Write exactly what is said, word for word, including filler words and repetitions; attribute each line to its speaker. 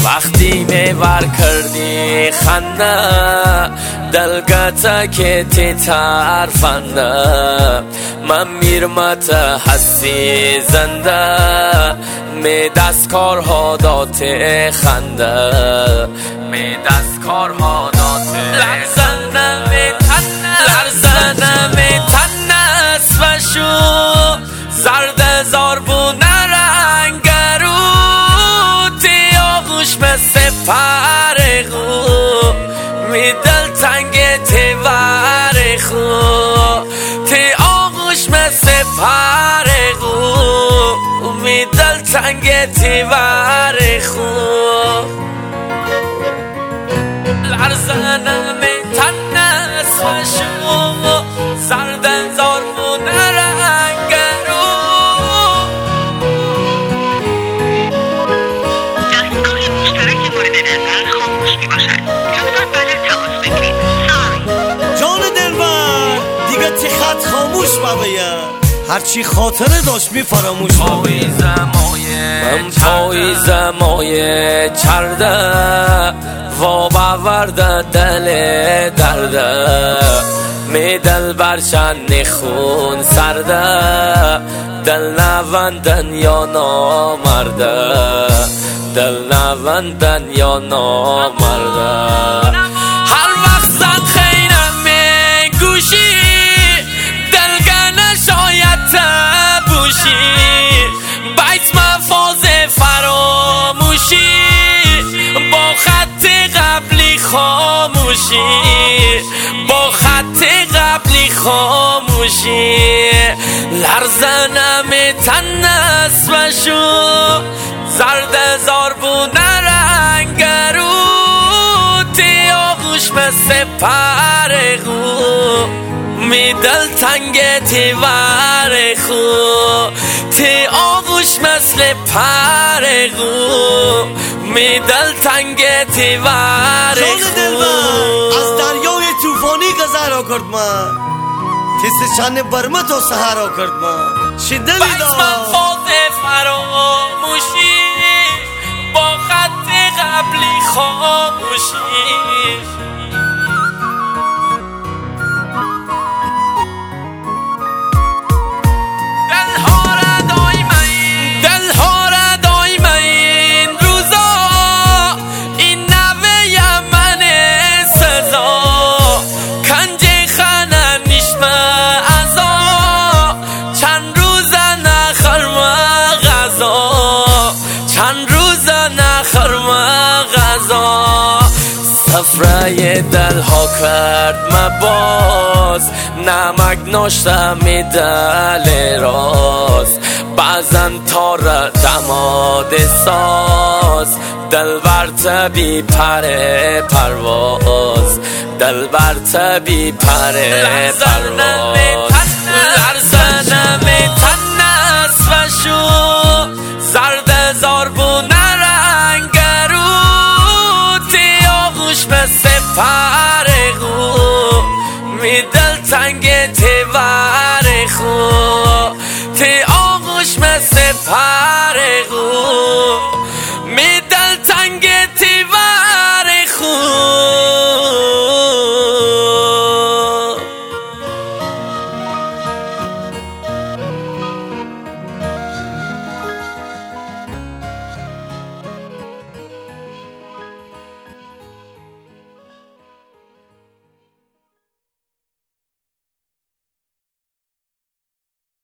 Speaker 1: وقتی میور کردی خنده دلگتا که تی طرفنده من میرمت هستی زنده می دستکارها داته خنده می دستکارها داته لرزنه می تنه لرزنه می تنه اسفشو زرد زاربونه رنگرو تی آغوش مثل پرغو می دل تنگ تی ورخو تی آغوش مثل پرغو می دل تنگ تی ورخو لرزنه می تنه اسفشو زرد زاربونه رنگرو
Speaker 2: دستگاه مشترک مورد نظر خاموش می باشد لطفاً بعد از تماس بگیرید.
Speaker 3: جان دلبر دیگه تی خط خاموش ببین هرچی خاطره داشت می فراموش
Speaker 1: ببین من پاییز مایه چرده و باورده دل درده می دل برشن نخون سرده دل نوندن یا نامرده دل نوندن یا نامرده هر وقت زن خیرم می گوشی دلگنه شاید تبوشی بیت مفاز فراموشی با خط قبلی خاموشی با خط قبلی خاموشی لرزنم تن اسمشو زرد زاربونه رنگرو تی آغوش مثل پرغو می دل تنگ تی ورخو تی آغوش مثل پرغو می دل تنگ تی ورخو
Speaker 3: جان دلبر از دریای توفانی گذرا کرد من تیست چند برمه تا سهرا کرد من چی دلی
Speaker 1: بیت
Speaker 3: دار
Speaker 1: مفاز فراموشی با خط قبلی خاموشی چند روز نخرم غذا سفره دل ها کرد مباز نمک ناشتم دل راست بعضن تار دماد ساز دل برت بی پر پرواز دل برت بی پر پرواز لرزنه می تن اسفشو زرد زاربونه رنگرو تی آغوش مثل پرغو می دل تنگ تی ورخو تی آغوش مثل پرغو